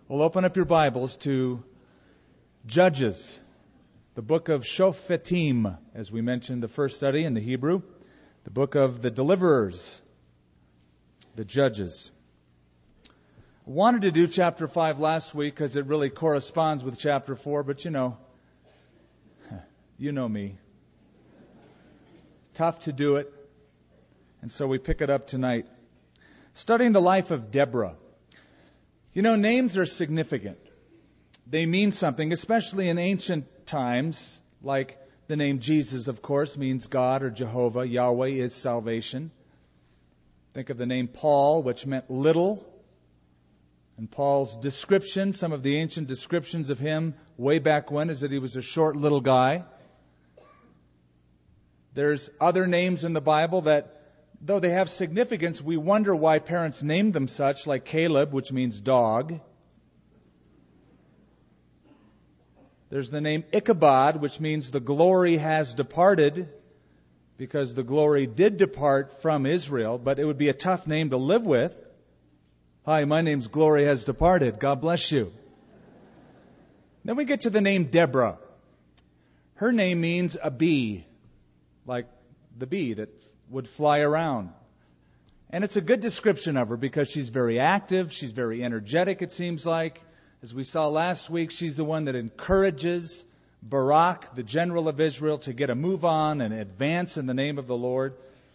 Well, open up your Bibles to Judges, the book of Shofetim, as we mentioned the first study in the Hebrew, the book of the deliverers, the judges. I wanted to do chapter 5 last week because it really corresponds with chapter 4, but you know me. Tough to do it, and so we pick it up tonight. Studying the life of Deborah. You know, names are significant. They mean something, especially in ancient times, like the name Jesus, of course, means God or Jehovah. Yahweh is salvation. Think of the name Paul, which meant little. And Paul's description, some of the ancient descriptions of him way back when, is that he was a short little guy. There's other names in the Bible that, though they have significance, we wonder why parents named them such, like Caleb, which means dog. There's the name Ichabod, which means the glory has departed, because the glory did depart from Israel, but it would be a tough name to live with. Hi, my name's Glory Has Departed. God bless you. Then we get to the name Deborah. Her name means a bee, like the bee that would fly around. And it's a good description of her because she's very active, she's very energetic, it seems like. As we saw last week, she's the one that encourages Barak, the general of Israel, to get a move on and advance in the name of the Lord.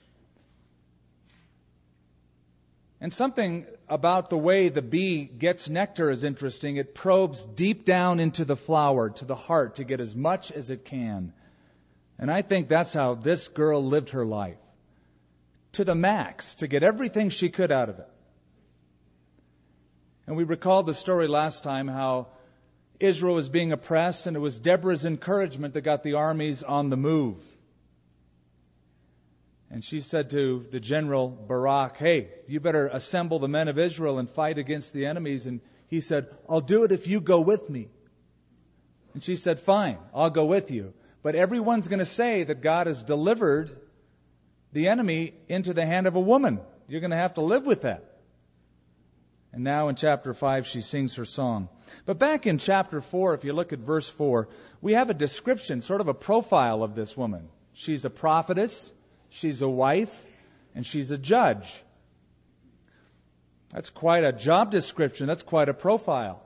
And something about the way the bee gets nectar is interesting. It probes deep down into the flower, to the heart, to get as much as it can. And I think that's how this girl lived her life. To the max, to get everything she could out of it. And we recalled the story last time how Israel was being oppressed, and it was Deborah's encouragement that got the armies on the move. And she said to the general Barak, "Hey, you better assemble the men of Israel and fight against the enemies." And he said, "I'll do it if you go with me." And she said, "Fine, I'll go with you. But everyone's going to say that God has delivered the enemy into the hand of a woman. You're going to have to live with that." And now in chapter 5, she sings her song. But back in chapter 4, if you look at verse 4, we have a description, sort of a profile of this woman. She's a prophetess, she's a wife, and she's a judge. That's quite a job description. That's quite a profile.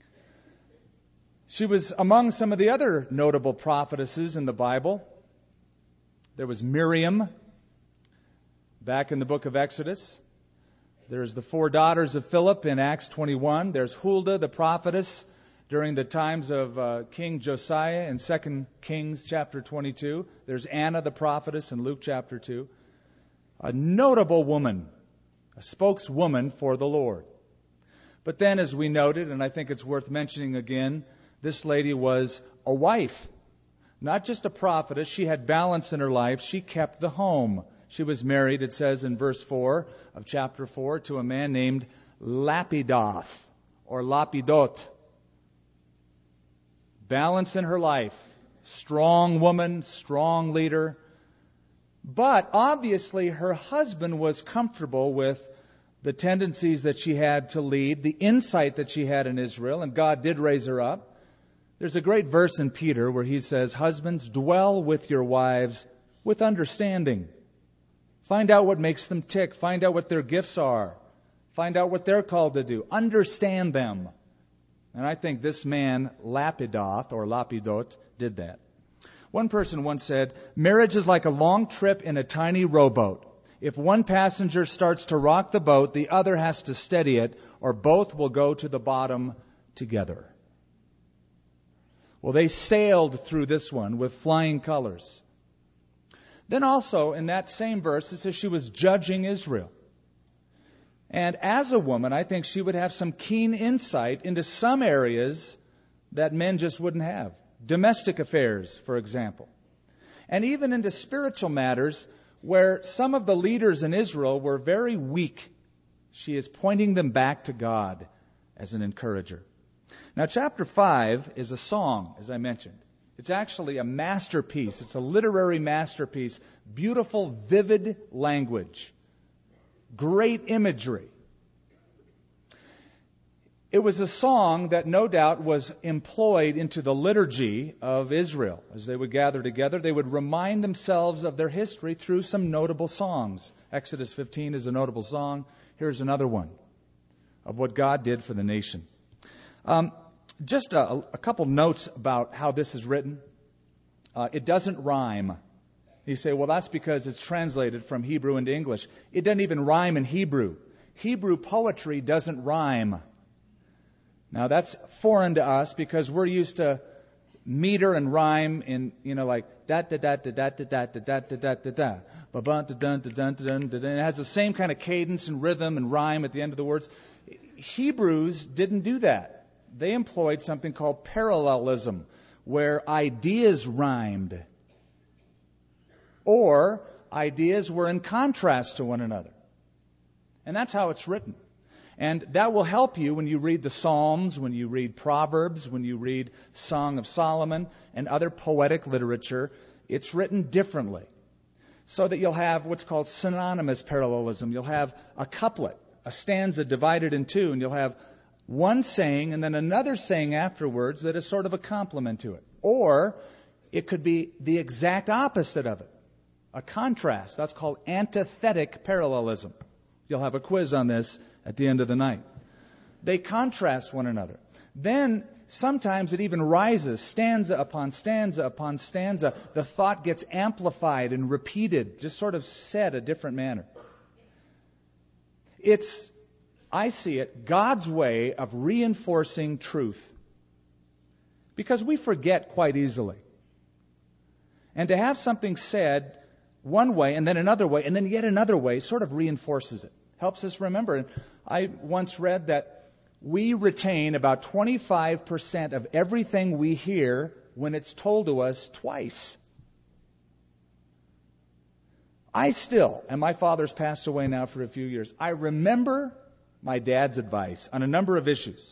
She was among some of the other notable prophetesses in the Bible. There was Miriam, back in the book of Exodus. There's the 4 daughters of Philip in Acts 21. There's Huldah, the prophetess, during the times of King Josiah in 2 Kings chapter 22. There's Anna, the prophetess, in Luke chapter 2. A notable woman, a spokeswoman for the Lord. But then, as we noted, and I think it's worth mentioning again, this lady was a wife. Not just a prophetess. She had balance in her life. She kept the home. She was married, it says in verse 4 of chapter 4, to a man named Lapidoth, or Lapidot. Balance in her life. Strong woman, strong leader. But obviously her husband was comfortable with the tendencies that she had to lead, the insight that she had in Israel, and God did raise her up. There's a great verse in Peter where he says, "Husbands, dwell with your wives with understanding." Find out what makes them tick. Find out what their gifts are. Find out what they're called to do. Understand them. And I think this man, Lapidoth, or Lapidot, did that. One person once said, "Marriage is like a long trip in a tiny rowboat. If one passenger starts to rock the boat, the other has to steady it, or both will go to the bottom together." Well, they sailed through this one with flying colors. Then also, in that same verse, it says she was judging Israel. And as a woman, I think she would have some keen insight into some areas that men just wouldn't have. Domestic affairs, for example. And even into spiritual matters where some of the leaders in Israel were very weak. She is pointing them back to God as an encourager. Now, chapter 5 is a song, as I mentioned. It's actually a masterpiece. It's a literary masterpiece. Beautiful, vivid language. Great imagery. It was a song that no doubt was employed into the liturgy of Israel. As they would gather together, they would remind themselves of their history through some notable songs. Exodus 15 is a notable song. Here's another one of what God did for the nation. Just a couple notes about how this is written. It doesn't rhyme. You say, well, that's because it's translated from Hebrew into English. It doesn't even rhyme in Hebrew. Hebrew poetry doesn't rhyme. Now, that's foreign to us because we're used to meter and rhyme in, like da da da da da da da da da da da da ba ba da dun da dun da dun da dun. It has the same kind of cadence and rhythm and rhyme at the end of the words. Hebrews didn't do that. They employed something called parallelism, where ideas rhymed or ideas were in contrast to one another. And that's how it's written. And that will help you when you read the Psalms, when you read Proverbs, when you read Song of Solomon and other poetic literature. It's written differently so that you'll have what's called synonymous parallelism. You'll have a couplet, a stanza divided in two, and you'll have one saying and then another saying afterwards that is sort of a complement to it. Or it could be the exact opposite of it, a contrast. That's called antithetic parallelism. You'll have a quiz on this at the end of the night. They contrast one another. Then sometimes it even rises, stanza upon stanza upon stanza. The thought gets amplified and repeated, just sort of said a different manner. It's, I see it, God's way of reinforcing truth. Because we forget quite easily. And to have something said one way and then another way and then yet another way sort of reinforces it. Helps us remember. And I once read that we retain about 25% of everything we hear when it's told to us twice. I still, and my father's passed away now for a few years, I remember my dad's advice on a number of issues.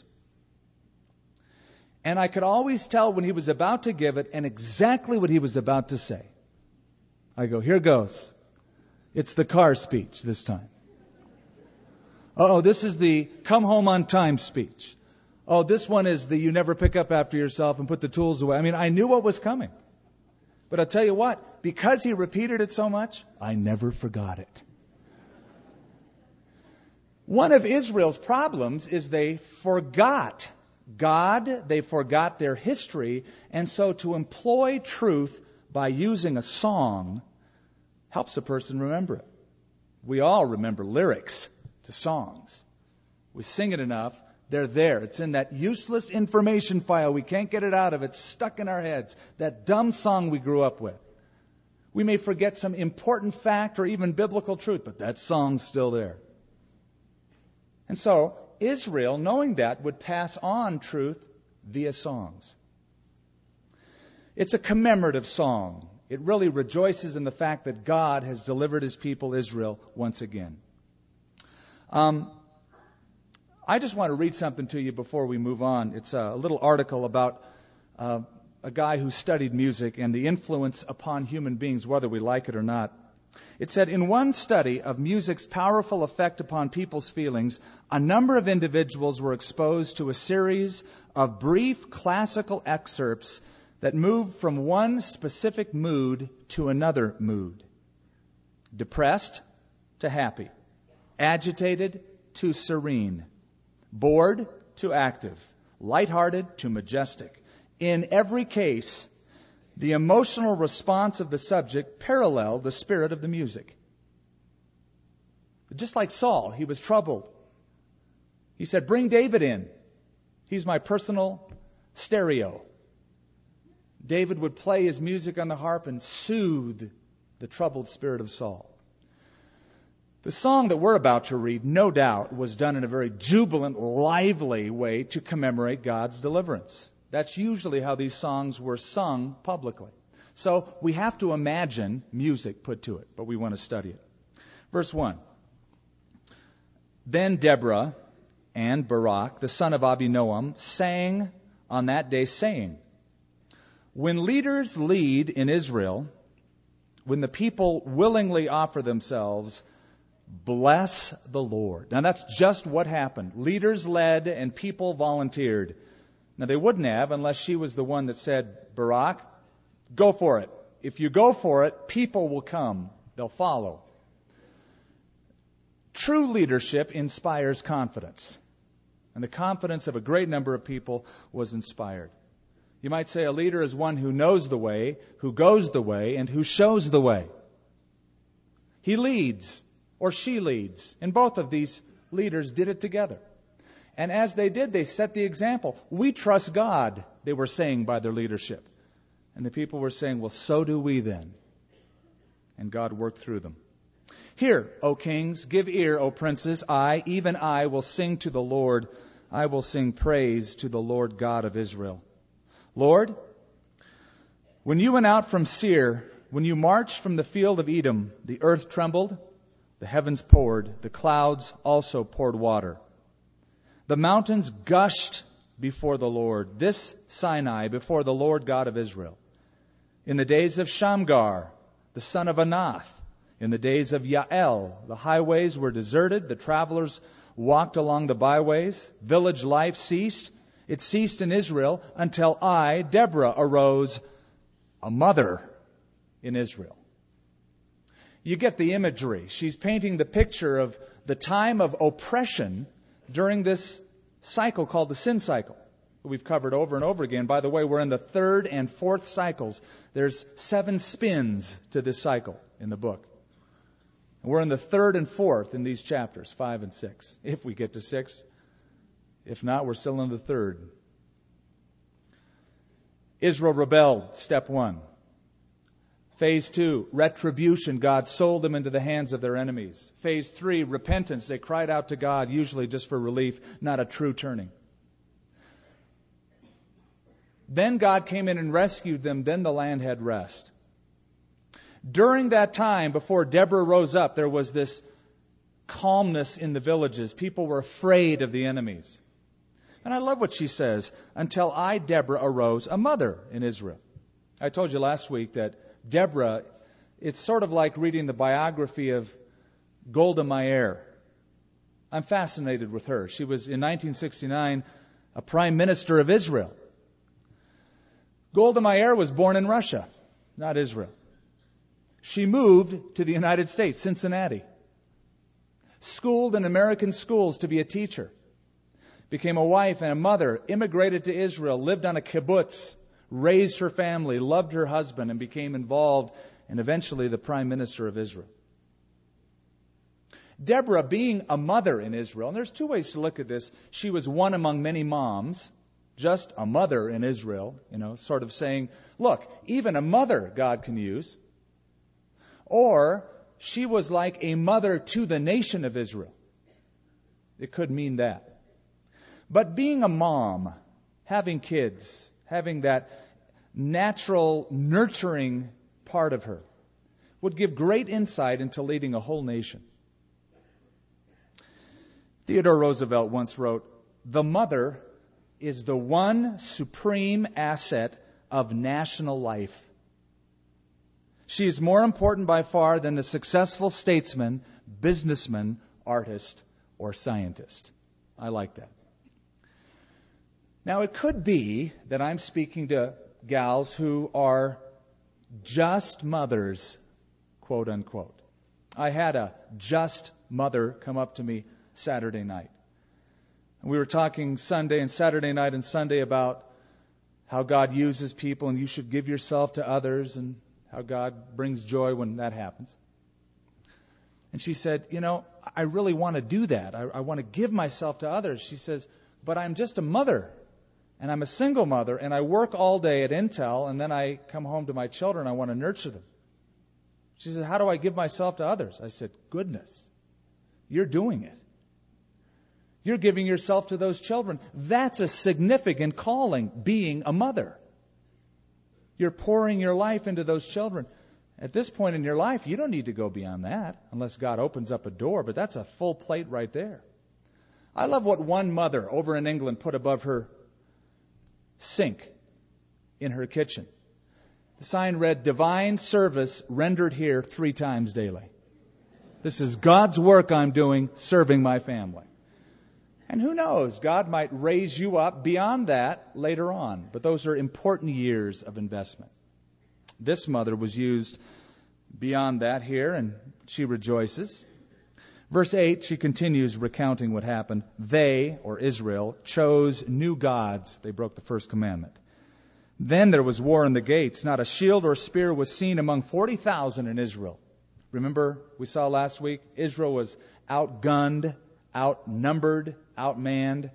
And I could always tell when he was about to give it and exactly what he was about to say. I go, here goes. It's the car speech this time. Oh, this is the come home on time speech. Oh, this one is the you never pick up after yourself and put the tools away. I mean, I knew what was coming. But I'll tell you what, because he repeated it so much, I never forgot it. One of Israel's problems is they forgot God, they forgot their history, and so to employ truth by using a song helps a person remember it. We all remember lyrics to songs. We sing it enough, they're there. It's in that useless information file. We can't get it out of it. It's stuck in our heads. That dumb song we grew up with. We may forget some important fact or even biblical truth, but that song's still there. And so, Israel, knowing that, would pass on truth via songs. It's a commemorative song. It really rejoices in the fact that God has delivered His people Israel once again. I just want to read something to you before we move on. It's a little article about a guy who studied music and the influence upon human beings, whether we like it or not. It said, in one study of music's powerful effect upon people's feelings, a number of individuals were exposed to a series of brief classical excerpts that moved from one specific mood to another mood. Depressed to happy. Agitated to serene. Bored to active. Lighthearted to majestic. In every case, the emotional response of the subject paralleled the spirit of the music. Just like Saul, he was troubled. He said, bring David in. He's my personal stereo. David would play his music on the harp and soothe the troubled spirit of Saul. The song that we're about to read, no doubt, was done in a very jubilant, lively way to commemorate God's deliverance. That's usually how these songs were sung publicly. So we have to imagine music put to it, but we want to study it. Verse 1. Then Deborah and Barak, the son of Abinoam, sang on that day, saying, when leaders lead in Israel, when the people willingly offer themselves, bless the Lord. Now that's just what happened. Leaders led and people volunteered. Now they wouldn't have unless she was the one that said, Barak, go for it. If you go for it, people will come. They'll follow. True leadership inspires confidence. And the confidence of a great number of people was inspired. You might say a leader is one who knows the way, who goes the way, and who shows the way. He leads, or she leads. And both of these leaders did it together. And as they did, they set the example. We trust God, they were saying by their leadership. And the people were saying, well, so do we then. And God worked through them. Hear, O kings, give ear, O princes. I, even I, will sing to the Lord. I will sing praise to the Lord God of Israel. Lord, when you went out from Seir, when you marched from the field of Edom, the earth trembled, the heavens poured, the clouds also poured water. The mountains gushed before the Lord, this Sinai before the Lord God of Israel. In the days of Shamgar, the son of Anath, in the days of Yael, the highways were deserted, the travelers walked along the byways, village life ceased. It ceased in Israel until I, Deborah, arose, a mother in Israel. You get the imagery. She's painting the picture of the time of oppression during this cycle called the sin cycle. We've covered over and over again. By the way, we're in the third and fourth cycles. There's 7 spins to this cycle in the book. We're in the third and fourth in these chapters, 5 and 6, if we get to 6. If not, we're still in the third. Israel rebelled, step 1. Phase 2, retribution. God sold them into the hands of their enemies. Phase 3, repentance. They cried out to God, usually just for relief, not a true turning. Then God came in and rescued them. Then the land had rest. During that time, before Deborah rose up, there was this calmness in the villages. People were afraid of the enemies. And I love what she says, until I, Deborah, arose, a mother in Israel. I told you last week that Deborah, it's sort of like reading the biography of Golda Meir. I'm fascinated with her. She was, in 1969, a prime minister of Israel. Golda Meir was born in Russia, not Israel. She moved to the United States, Cincinnati. Schooled in American schools to be a teacher. Became a wife and a mother, immigrated to Israel, lived on a kibbutz, raised her family, loved her husband, and became involved and eventually the prime minister of Israel. Deborah, being a mother in Israel, and there's 2 ways to look at this. She was one among many moms, just a mother in Israel, sort of saying, look, even a mother God can use. Or she was like a mother to the nation of Israel. It could mean that. But being a mom, having kids, having that natural nurturing part of her, would give great insight into leading a whole nation. Theodore Roosevelt once wrote, "The mother is the one supreme asset of national life. She is more important by far than the successful statesman, businessman, artist, or scientist." I like that. Now, it could be that I'm speaking to gals who are just mothers, quote unquote. I had a just mother come up to me Saturday night. We were talking Sunday and Saturday night and Sunday about how God uses people and you should give yourself to others and how God brings joy when that happens. And she said, I really want to do that. I want to give myself to others. She says, but I'm just a mother. And I'm a single mother, and I work all day at Intel, and then I come home to my children. I want to nurture them. She said, how do I give myself to others? I said, goodness, you're doing it. You're giving yourself to those children. That's a significant calling, being a mother. You're pouring your life into those children. At this point in your life, you don't need to go beyond that unless God opens up a door, but that's a full plate right there. I love what one mother over in England put above her sink in her kitchen. The sign read, "Divine service rendered here 3 times daily." This is God's work I'm doing, serving my family. And who knows, God might raise you up beyond that later on. But those are important years of investment. This mother was used beyond that here, and she rejoices. Verse 8, she continues recounting what happened. They, or Israel, chose new gods. They broke the first commandment. Then there was war in the gates. Not a shield or spear was seen among 40,000 in Israel. Remember, we saw last week, Israel was outgunned, outnumbered, outmanned.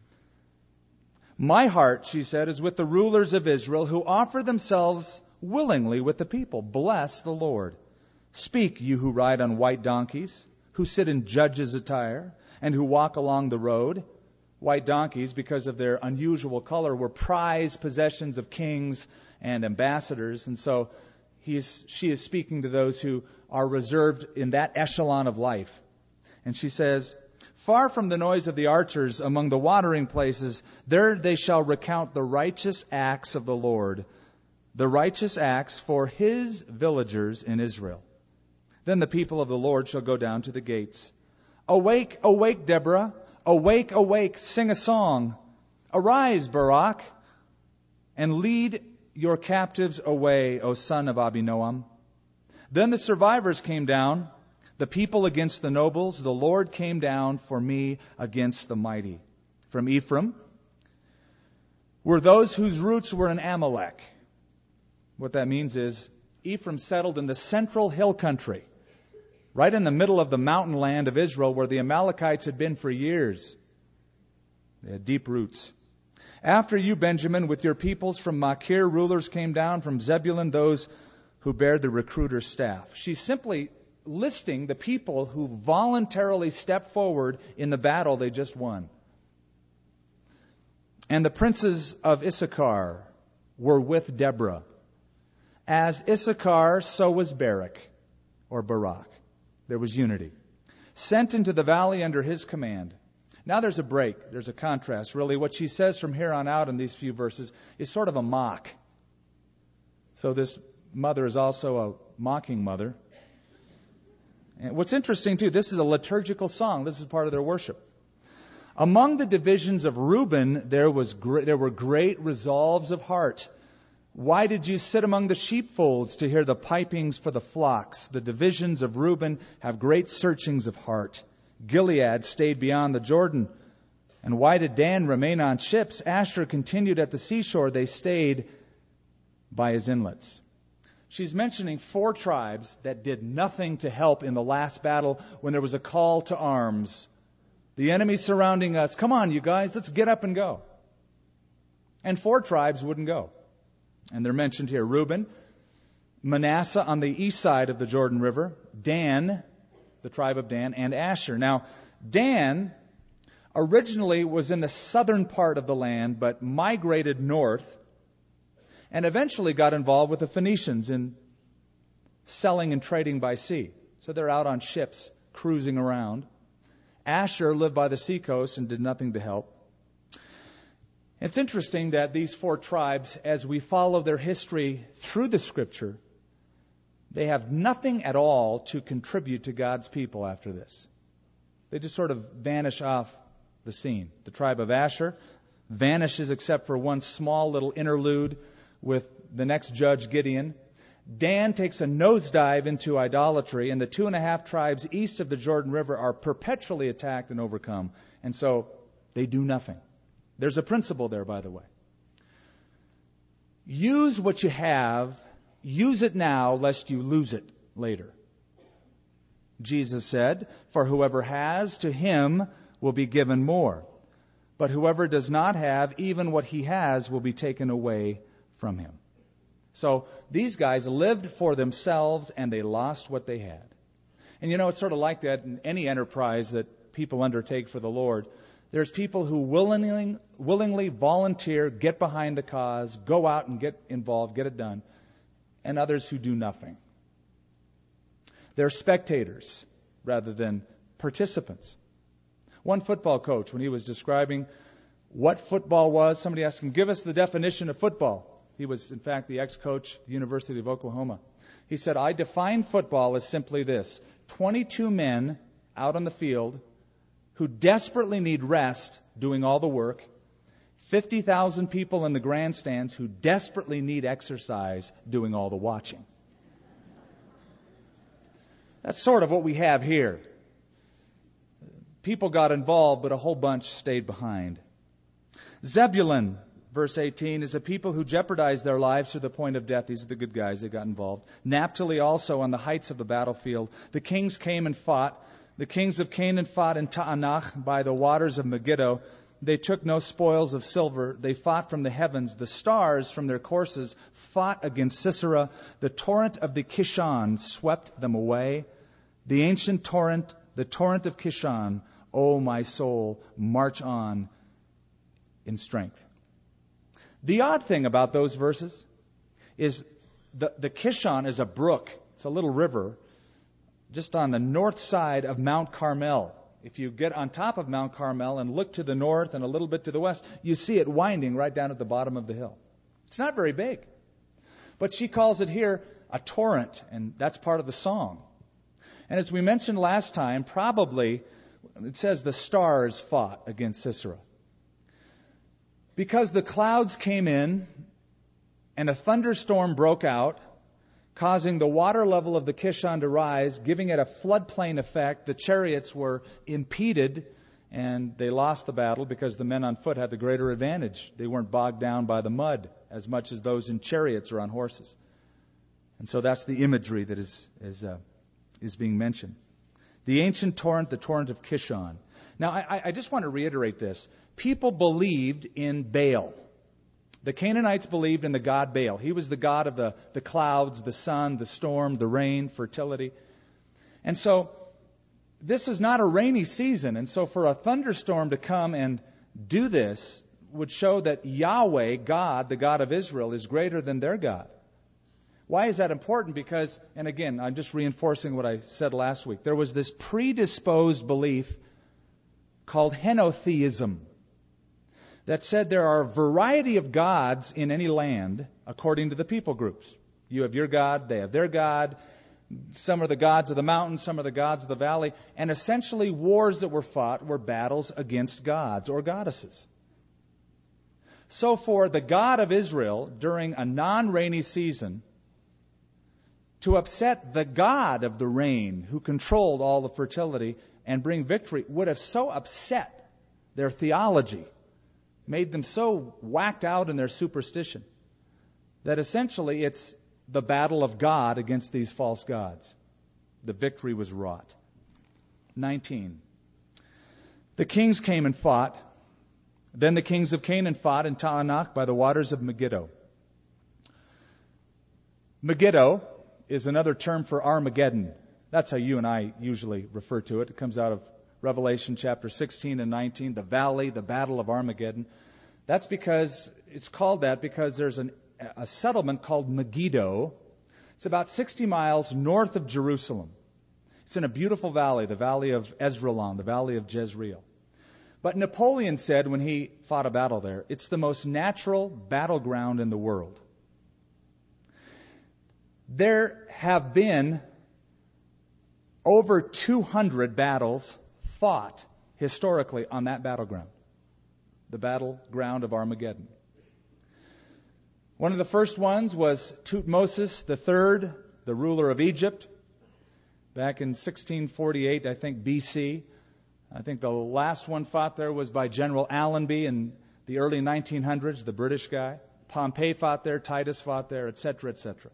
My heart, she said, is with the rulers of Israel who offer themselves willingly with the people. Bless the Lord. Speak, you who ride on white donkeys, who sit in judges' attire, and who walk along the road. White donkeys, because of their unusual color, were prized possessions of kings and ambassadors. And so she is speaking to those who are reserved in that echelon of life. And she says, far from the noise of the archers among the watering places, there they shall recount the righteous acts of the Lord, the righteous acts for his villagers in Israel. Then the people of the Lord shall go down to the gates. Awake, awake, Deborah. Awake, awake, sing a song. Arise, Barak, and lead your captives away, O son of Abinoam. Then the survivors came down, the people against the nobles. The Lord came down for me against the mighty. From Ephraim were those whose roots were in Amalek. What that means is Ephraim settled in the central hill country, right in the middle of the mountain land of Israel where the Amalekites had been for years. They had deep roots. After you, Benjamin, with your peoples from Machir, rulers came down from Zebulun, those who bear the recruiter's staff. She's simply listing the people who voluntarily stepped forward in the battle they just won. And the princes of Issachar were with Deborah. As Issachar, so was Barak, or Barak. There was unity. Sent into the valley under his command. Now there's a break. There's a contrast. Really, what she says from here on out in these few verses is sort of a mock. So this mother is also a mocking mother. And what's interesting, too, this is a liturgical song. This is part of their worship. Among the divisions of Reuben, there were great resolves of heart. Why did you sit among the sheepfolds to hear the pipings for the flocks? The divisions of Reuben have great searchings of heart. Gilead stayed beyond the Jordan. And why did Dan remain on ships? Asher continued at the seashore. They stayed by his inlets. She's mentioning 4 tribes that did nothing to help in the last battle when there was a call to arms. The enemy surrounding us. Come on, you guys, let's get up and go. And 4 tribes wouldn't go. And they're mentioned here. Reuben, Manasseh on the east side of the Jordan River, Dan, the tribe of Dan, and Asher. Now, Dan originally was in the southern part of the land, but migrated north and eventually got involved with the Phoenicians in selling and trading by sea. So they're out on ships, cruising around. Asher lived by the seacoast and did nothing to help. It's interesting that these 4 tribes, as we follow their history through the Scripture, they have nothing at all to contribute to God's people after this. They just sort of vanish off the scene. The tribe of Asher vanishes except for one small little interlude with the next judge, Gideon. Dan takes a nosedive into idolatry, and the 2.5 tribes east of the Jordan River are perpetually attacked and overcome. And so they do nothing. There's a principle there, by the way. Use what you have. Use it now, lest you lose it later. Jesus said, for whoever has, to him will be given more. But whoever does not have, even what he has will be taken away from him. So these guys lived for themselves and they lost what they had. And it's sort of like that in any enterprise that people undertake for the Lord. There's people who willingly volunteer, get behind the cause, go out and get involved, get it done, and others who do nothing. They're spectators rather than participants. One football coach, when he was describing what football was, somebody asked him, give us the definition of football. He was, in fact, the ex-coach at the University of Oklahoma. He said, I define football as simply this: 22 men out on the field who desperately need rest doing all the work, 50,000 people in the grandstands who desperately need exercise doing all the watching. That's sort of what we have here. People got involved, but a whole bunch stayed behind. Zebulun, verse 18, is a people who jeopardized their lives to the point of death. These are the good guys that got involved. Naphtali also on the heights of the battlefield. The kings came and fought. The kings of Canaan fought in Taanach by the waters of Megiddo. They took no spoils of silver. They fought from the heavens. The stars from their courses fought against Sisera. The torrent of the Kishon swept them away. The ancient torrent, the torrent of Kishon, O my soul, march on in strength. The odd thing about those verses is the Kishon is a brook. It's a little river just on the north side of Mount Carmel. If you get on top of Mount Carmel and look to the north and a little bit to the west, you see it winding right down at the bottom of the hill. It's not very big. But she calls it here a torrent, and that's part of the song. And as we mentioned last time, probably it says the stars fought against Sisera. Because the clouds came in and a thunderstorm broke out, causing the water level of the Kishon to rise, giving it a floodplain effect. The chariots were impeded, and they lost the battle because the men on foot had the greater advantage. They weren't bogged down by the mud as much as those in chariots or on horses. And so that's the imagery that is being mentioned. The ancient torrent, the torrent of Kishon. Now, I just want to reiterate this. People believed in Baal. The Canaanites believed in the god Baal. He was the god of the clouds, the sun, the storm, the rain, fertility. And so this is not a rainy season. And so for a thunderstorm to come and do this would show that Yahweh, God, the God of Israel, is greater than their God. Why is that important? Because, and again, I'm just reinforcing what I said last week, there was this predisposed belief called henotheism that said there are a variety of gods in any land according to the people groups. You have your God, they have their God. Some are the gods of the mountains, some are the gods of the valley. And essentially wars that were fought were battles against gods or goddesses. So for the God of Israel during a non-rainy season to upset the God of the rain who controlled all the fertility and bring victory would have so upset their theology, made them so whacked out in their superstition, that essentially it's the battle of God against these false gods. The victory was wrought. 19. The kings came and fought. Then the kings of Canaan fought in Taanach by the waters of Megiddo. Megiddo is another term for Armageddon. That's how you and I usually refer to it. It comes out of Revelation chapter 16 and 19, the valley, the battle of Armageddon. That's because, it's called that because there's a settlement called Megiddo. It's about 60 miles north of Jerusalem. It's in a beautiful valley, the valley of Esdraelon, the valley of Jezreel. But Napoleon said when he fought a battle there, it's the most natural battleground in the world. There have been over 200 battles fought historically on that battleground, the battleground of Armageddon. One of the first ones was Thutmose III, the ruler of Egypt, back in 1648, I think, BC. I think the last one fought there was by General Allenby in the early 1900s, the British guy. Pompey fought there, Titus fought there, etc., etc.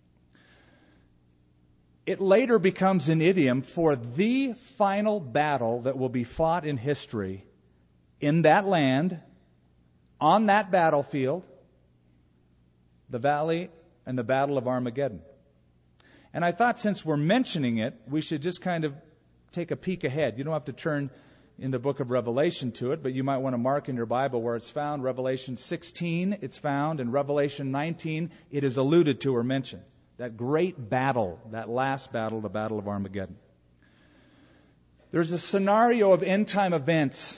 It later becomes an idiom for the final battle that will be fought in history in that land, on that battlefield, the valley and the battle of Armageddon. And I thought since we're mentioning it, we should just kind of take a peek ahead. You don't have to turn in the book of Revelation to it, but you might want to mark in your Bible where it's found. Revelation 16, it's found. In Revelation 19, it is alluded to or mentioned. That great battle, that last battle, the battle of Armageddon. There's a scenario of end-time events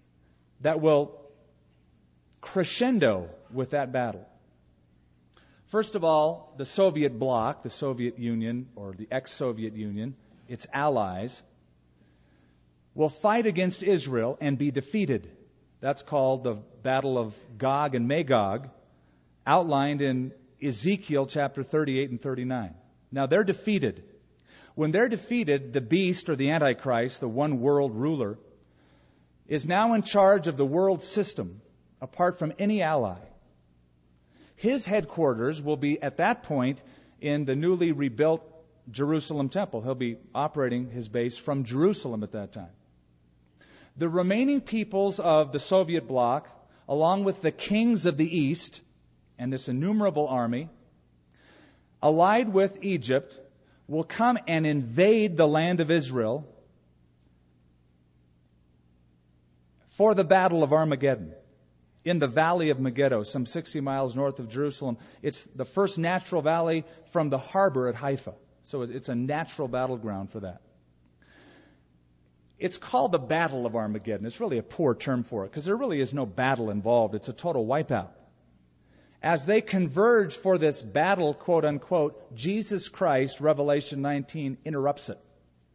that will crescendo with that battle. First of all, the Soviet bloc, the Soviet Union, or the ex-Soviet Union, its allies, will fight against Israel and be defeated. That's called the Battle of Gog and Magog, outlined in Ezekiel chapter 38 and 39. Now, they're defeated. When they're defeated, the beast, or the Antichrist, the one world ruler, is now in charge of the world system, apart from any ally. His headquarters will be, at that point, in the newly rebuilt Jerusalem temple. He'll be operating his base from Jerusalem at that time. The remaining peoples of the Soviet bloc, along with the kings of the East and this innumerable army, allied with Egypt, will come and invade the land of Israel for the Battle of Armageddon in the Valley of Megiddo, some 60 miles north of Jerusalem. It's the first natural valley from the harbor at Haifa. So it's a natural battleground for that. It's called the Battle of Armageddon. It's really a poor term for it because there really is no battle involved. It's a total wipeout. As they converge for this battle, quote unquote, Jesus Christ, Revelation 19, interrupts it.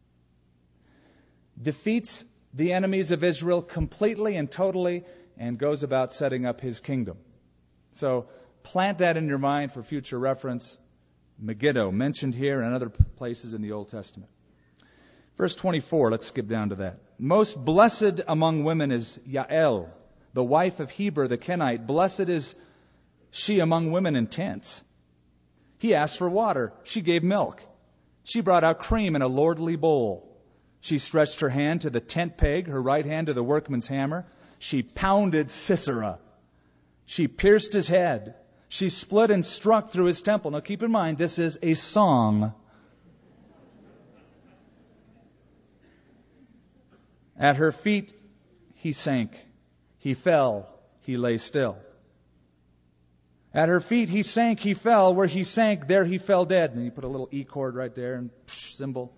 Defeats the enemies of Israel completely and totally, and goes about setting up his kingdom. So plant that in your mind for future reference. Megiddo, mentioned here and other places in the Old Testament. Verse 24, let's skip down to that. Most blessed among women is Yael, the wife of Heber the Kenite. Blessed is she among women in tents. He asked for water. She gave milk. She brought out cream in a lordly bowl. She stretched her hand to the tent peg, her right hand to the workman's hammer. She pounded Sisera. She pierced his head. She split and struck through his temple. Now keep in mind, this is a song. At her feet he sank. He fell. He lay still. At her feet he sank. He fell. Where he sank, there he fell dead. And you put a little E chord right there and symbol.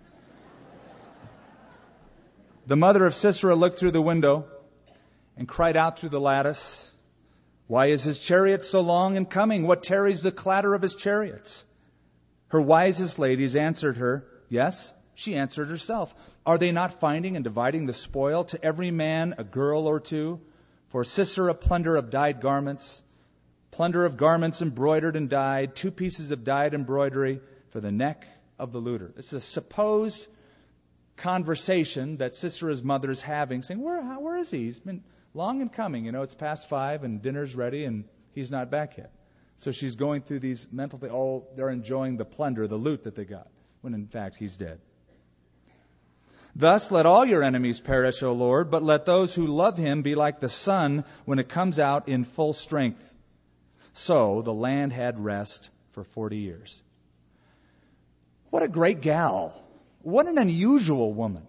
The mother of Sisera looked through the window and cried out through the lattice, "Why is his chariot so long in coming? What tarries the clatter of his chariots?" Her wisest ladies answered her, "Yes," she answered herself. "Are they not finding and dividing the spoil, to every man a girl or two? For Sisera plunder of dyed garments, plunder of garments embroidered and dyed, 2 pieces of dyed embroidery for the neck of the looter." It's a supposed conversation that Sisera's mother is having, saying, where is he? He's been long in coming. It's past 5 and dinner's ready and he's not back yet. So she's going through these mental things. Oh, they're enjoying the plunder, the loot that they got, when in fact he's dead. "Thus let all your enemies perish, O Lord, but let those who love him be like the sun when it comes out in full strength." So the land had rest for 40 years. What a great gal. What an unusual woman.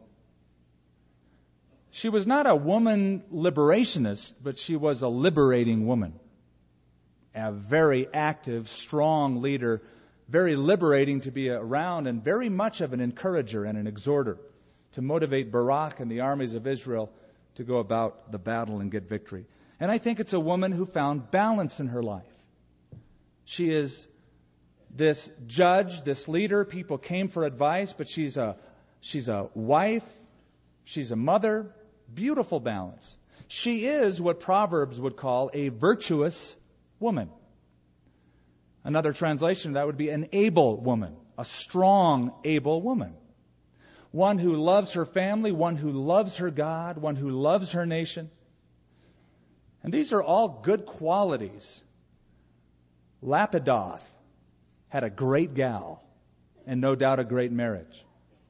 She was not a woman liberationist, but she was a liberating woman. A very active, strong leader, very liberating to be around, and very much of an encourager and an exhorter to motivate Barak and the armies of Israel to go about the battle and get victory. And I think it's a woman who found balance in her life. She is this judge, this leader. People came for advice, but she's a wife, she's a mother. Beautiful balance. She is what Proverbs would call a virtuous woman. Another translation of that would be an able woman, a strong, able woman. One who loves her family, one who loves her God, one who loves her nation. And these are all good qualities. Lapidoth had a great gal, and no doubt a great marriage.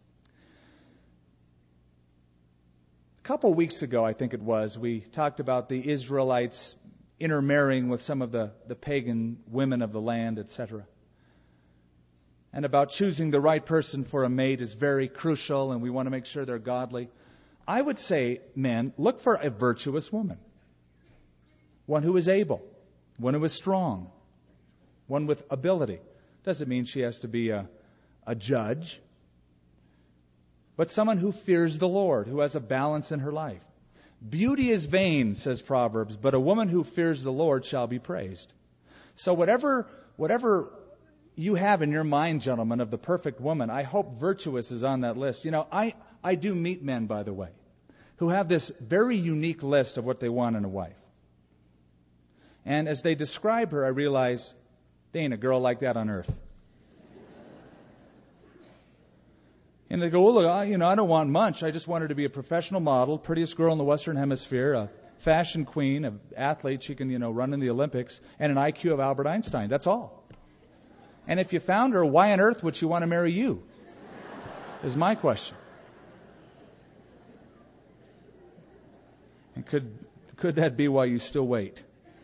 A couple weeks ago, I think it was, we talked about the Israelites intermarrying with some of the pagan women of the land, etc. And about choosing the right person for a mate is very crucial, and we want to make sure they're godly. I would say, men, look for a virtuous woman. One who is able, one who is strong, one with ability. Doesn't mean she has to be a judge, but someone who fears the Lord, who has a balance in her life. Beauty is vain, says Proverbs, but a woman who fears the Lord shall be praised. So whatever whatever you have in your mind, gentlemen, of the perfect woman, I hope virtuous is on that list. I do meet men, by the way, who have this very unique list of what they want in a wife. And as they describe her, I realize there ain't a girl like that on earth. And they go, well, look, I don't want much. I just want her to be a professional model, prettiest girl in the Western Hemisphere, a fashion queen, an athlete. She can, run in the Olympics, and an IQ of Albert Einstein. That's all. And if you found her, why on earth would she want to marry you? Is my question. And could that be why you still wait?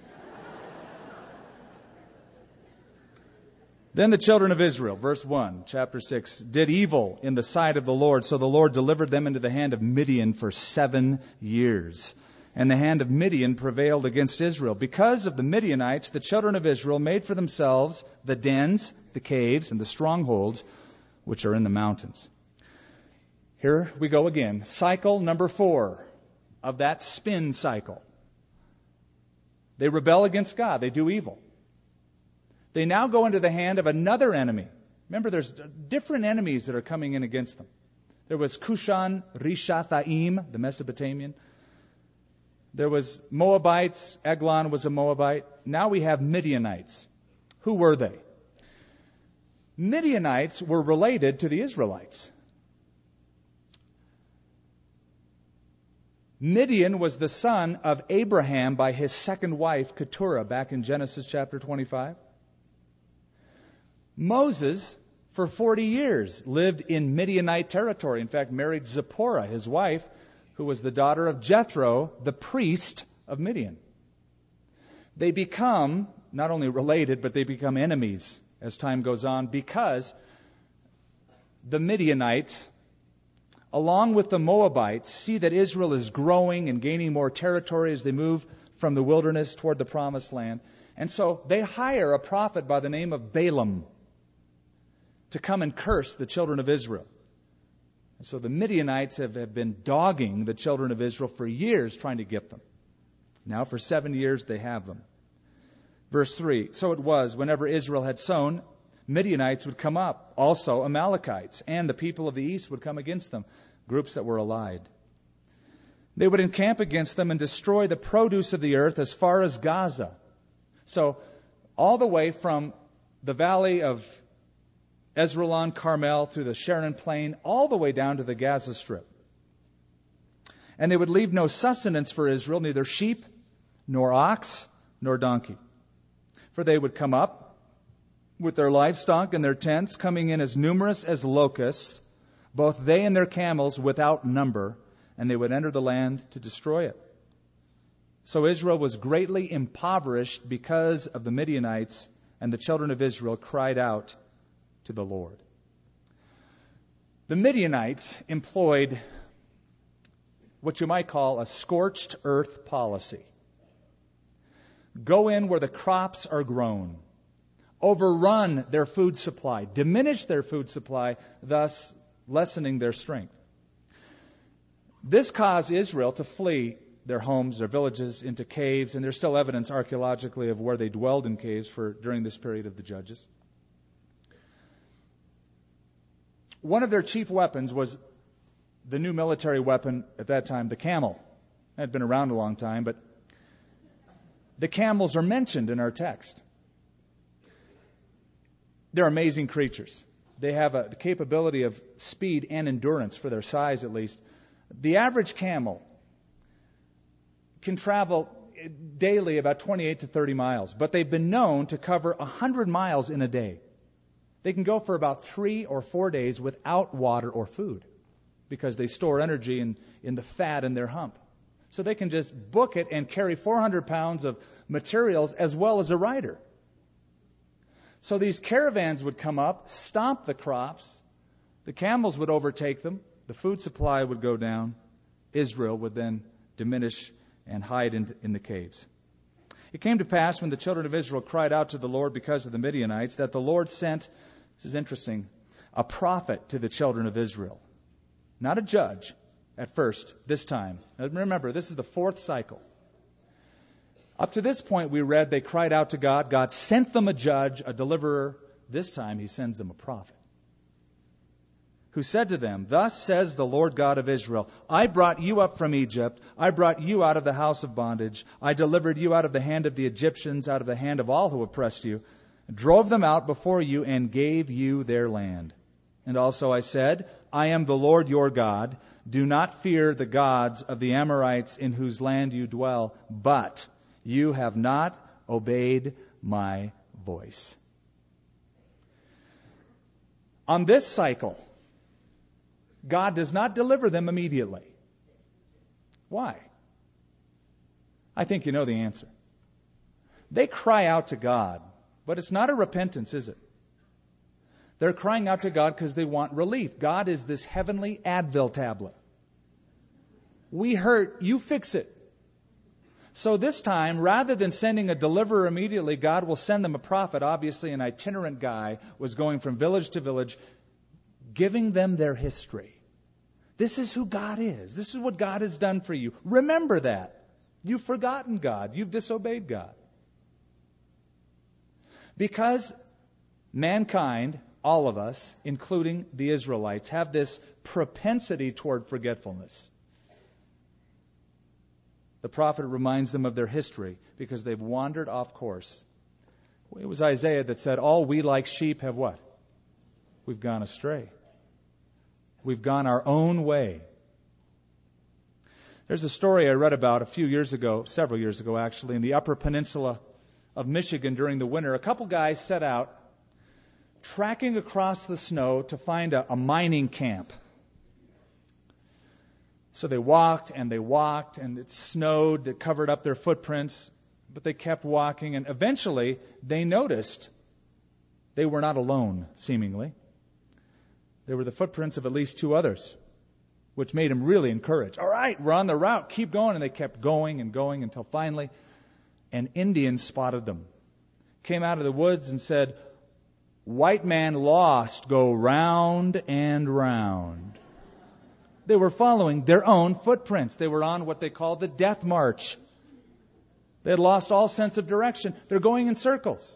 Then the children of Israel, verse 1, chapter 6, did evil in the sight of the Lord, so the Lord delivered them into the hand of Midian for 7 years. And the hand of Midian prevailed against Israel. Because of the Midianites, the children of Israel made for themselves the dens, the caves, and the strongholds, which are in the mountains. Here we go again. Cycle number 4 of that spin cycle. They rebel against God. They do evil. They now go into the hand of another enemy. Remember, there's different enemies that are coming in against them. There was Cushan Rishathaim, the Mesopotamian. There was Moabites. Eglon was a Moabite. Now we have Midianites. Who were they? Midianites were related to the Israelites. Midian was the son of Abraham by his second wife, Keturah, back in Genesis chapter 25. Moses, for 40 years, lived in Midianite territory. In fact, married Zipporah, his wife, who was the daughter of Jethro, the priest of Midian. They become not only related, but they become enemies as time goes on, because the Midianites, along with the Moabites, see that Israel is growing and gaining more territory as they move from the wilderness toward the promised land. And so they hire a prophet by the name of Balaam to come and curse the children of Israel. And so the Midianites have been dogging the children of Israel for years, trying to get them. Now for 7 years they have them. Verse 3, so it was, whenever Israel had sown, Midianites would come up. Also Amalekites and the people of the east would come against them, groups that were allied. They would encamp against them and destroy the produce of the earth as far as Gaza. So all the way from the valley of Ezralon, Carmel, through the Sharon Plain, all the way down to the Gaza Strip. And they would leave no sustenance for Israel, neither sheep, nor ox, nor donkey. For they would come up with their livestock and their tents, coming in as numerous as locusts, both they and their camels without number, and they would enter the land to destroy it. So Israel was greatly impoverished because of the Midianites, and the children of Israel cried out to the Lord. The Midianites employed what you might call a scorched earth policy. Go in where the crops are grown, overrun their food supply, diminish their food supply, thus lessening their strength. This caused Israel to flee their homes, their villages, into caves, and there's still evidence archaeologically of where they dwelled in caves during this period of the Judges. One of their chief weapons was the new military weapon at that time, the camel. It had been around a long time, but the camels are mentioned in our text. They're amazing creatures. They have the capability of speed and endurance, for their size at least. The average camel can travel daily about 28 to 30 miles, but they've been known to cover 100 miles in a day. They can go for about 3 or 4 days without water or food because they store energy in the fat in their hump. So they can just book it and carry 400 pounds of materials as well as a rider. So these caravans would come up, stomp the crops, the camels would overtake them, the food supply would go down, Israel would then diminish and hide in the caves. It came to pass when the children of Israel cried out to the Lord because of the Midianites that the Lord sent, this is interesting, a prophet to the children of Israel. Not a judge at first, this time. Now remember, this is the 4th cycle. Up to this point, we read they cried out to God. God sent them a judge, a deliverer. This time, he sends them a prophet, who said to them, "Thus says the Lord God of Israel, I brought you up from Egypt. I brought you out of the house of bondage. I delivered you out of the hand of the Egyptians, out of the hand of all who oppressed you, drove them out before you, and gave you their land. And also I said, I am the Lord your God. Do not fear the gods of the Amorites in whose land you dwell, but you have not obeyed my voice." On this cycle, God does not deliver them immediately. Why? I think you know the answer. They cry out to God, but it's not a repentance, is it? They're crying out to God because they want relief. God is this heavenly Advil tablet. We hurt, you fix it. So this time, rather than sending a deliverer immediately, God will send them a prophet. Obviously, an itinerant guy was going from village to village, giving them their history. This is who God is. This is what God has done for you. Remember that. You've forgotten God. You've disobeyed God. Because mankind, all of us, including the Israelites, have this propensity toward forgetfulness. The prophet reminds them of their history because they've wandered off course. It was Isaiah that said, all we like sheep have what? We've gone astray. We've gone our own way. There's a story I read about a few years ago, several years ago actually, in the Upper Peninsula of Michigan during the winter. A couple guys set out tracking across the snow to find a mining camp. So they walked, and it snowed, it covered up their footprints, but they kept walking, and eventually they noticed they were not alone, seemingly. There were the footprints of at least two others, which made them really encouraged. All right, we're on the route, keep going. And they kept going and going until finally an Indian spotted them, came out of the woods and said, "White man lost, go round and round." They were following their own footprints. They were on what they call the death march. They had lost all sense of direction. They're going in circles.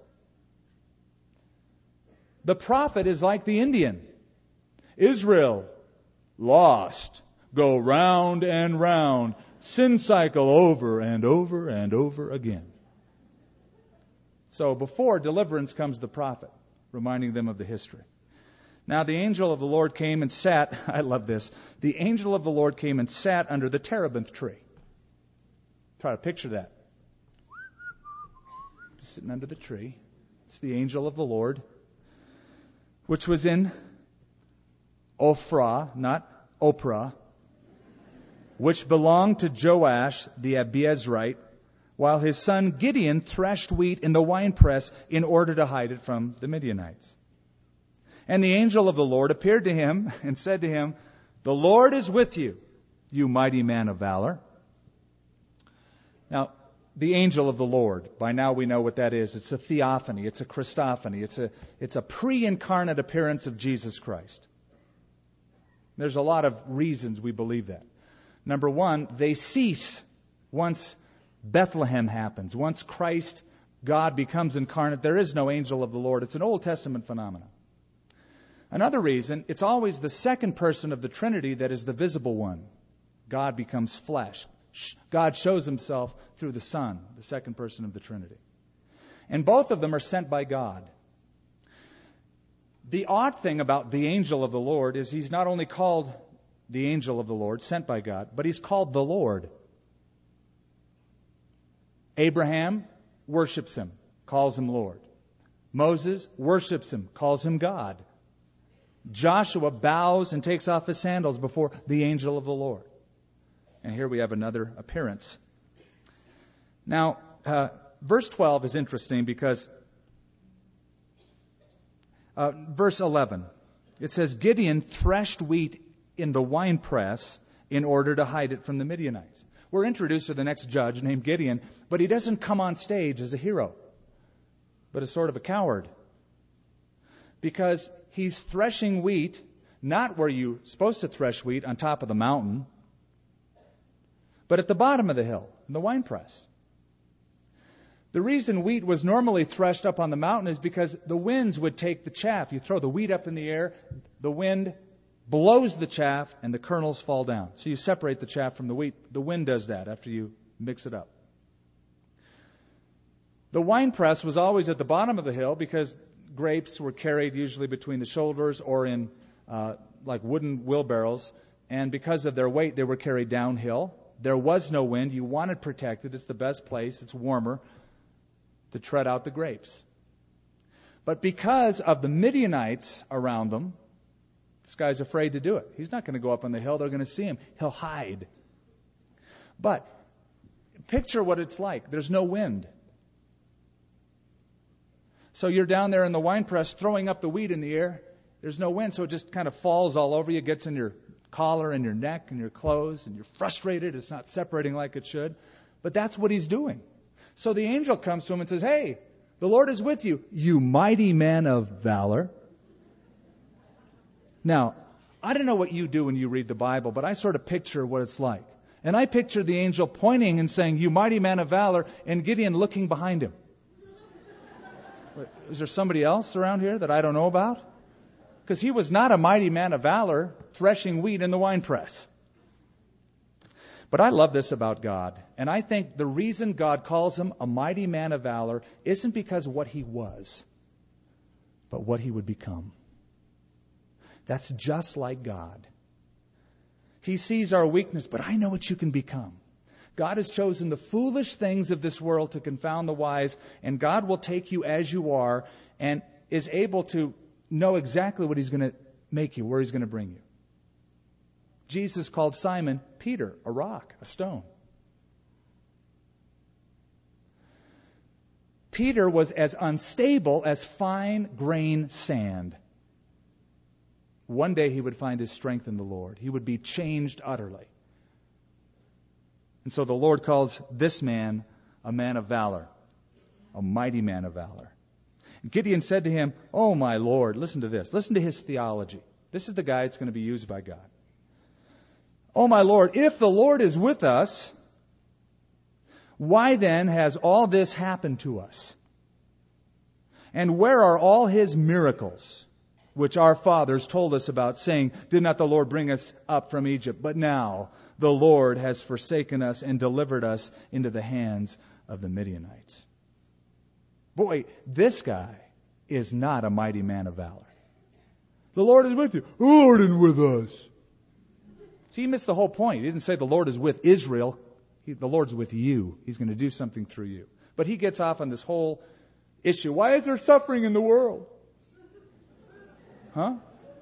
The prophet is like the Indian. Israel, lost, go round and round, sin cycle over and over and over again. So before deliverance comes the prophet, reminding them of the history. Now the angel of the Lord came and sat, I love this, the angel of the Lord came and sat under the terebinth tree. Try to picture that. Just sitting under the tree. It's the angel of the Lord, which was in Ophrah, not Oprah, which belonged to Joash the Abiezrite, while his son Gideon threshed wheat in the winepress in order to hide it from the Midianites. And the angel of the Lord appeared to him and said to him, "The Lord is with you, you mighty man of valor." Now, the angel of the Lord, by now we know what that is. It's a theophany, it's a Christophany, it's a pre-incarnate appearance of Jesus Christ. There's a lot of reasons we believe that. Number one, they cease once Bethlehem happens. Once Christ, God, becomes incarnate, there is no angel of the Lord. It's an Old Testament phenomenon. Another reason, it's always the second person of the Trinity that is the visible one. God becomes flesh. God shows himself through the Son, the second person of the Trinity. And both of them are sent by God. The odd thing about the angel of the Lord is he's not only called the angel of the Lord, sent by God, but he's called the Lord. Abraham worships him, calls him Lord. Moses worships him, calls him God. Joshua bows and takes off his sandals before the angel of the Lord. And here we have another appearance. Now, verse 12 is interesting because verse 11, it says, Gideon threshed wheat in the winepress in order to hide it from the Midianites. We're introduced to the next judge named Gideon, but he doesn't come on stage as a hero, but as sort of a coward. Because he's threshing wheat, not where you're supposed to thresh wheat, on top of the mountain, but at the bottom of the hill, in the winepress. The reason wheat was normally threshed up on the mountain is because the winds would take the chaff. You throw the wheat up in the air, the wind blows the chaff, and the kernels fall down. So you separate the chaff from the wheat. The wind does that after you mix it up. The wine press was always at the bottom of the hill because grapes were carried usually between the shoulders or in like wooden wheelbarrows. And because of their weight, they were carried downhill. There was no wind. You want it protected. It's the best place. It's warmer to tread out the grapes. But because of the Midianites around them, this guy's afraid to do it. He's not going to go up on the hill. They're going to see him. He'll hide. But picture what it's like. There's no wind. So you're down there in the wine press throwing up the wheat in the air. There's no wind, so it just kind of falls all over you, gets in your collar and your neck and your clothes, and you're frustrated. It's not separating like it should. But that's what he's doing. So the angel comes to him and says, "Hey, the Lord is with you, you mighty man of valor." Now, I don't know what you do when you read the Bible, but I sort of picture what it's like. And I picture the angel pointing and saying, "You mighty man of valor," and Gideon looking behind him. Is there somebody else around here that I don't know about? Because he was not a mighty man of valor threshing wheat in the winepress. But I love this about God. And I think the reason God calls him a mighty man of valor isn't because of what he was, but what he would become. That's just like God. He sees our weakness, but I know what you can become. God has chosen the foolish things of this world to confound the wise, and God will take you as you are and is able to know exactly what he's going to make you, where he's going to bring you. Jesus called Simon Peter, a rock, a stone. Peter was as unstable as fine grain sand. One day he would find his strength in the Lord. He would be changed utterly. And so the Lord calls this man a man of valor, a mighty man of valor. And Gideon said to him, "Oh, my Lord," listen to this. Listen to his theology. This is the guy that's going to be used by God. "Oh, my Lord, if the Lord is with us, why then has all this happened to us? And where are all his miracles, which our fathers told us about, saying, 'Did not the Lord bring us up from Egypt?' But now the Lord has forsaken us and delivered us into the hands of the Midianites." Boy, this guy is not a mighty man of valor. The Lord is with you. The Lord is with us. See, he missed the whole point. He didn't say the Lord is with Israel. The Lord's with you. He's going to do something through you. But he gets off on this whole issue. Why is there suffering in the world? Huh?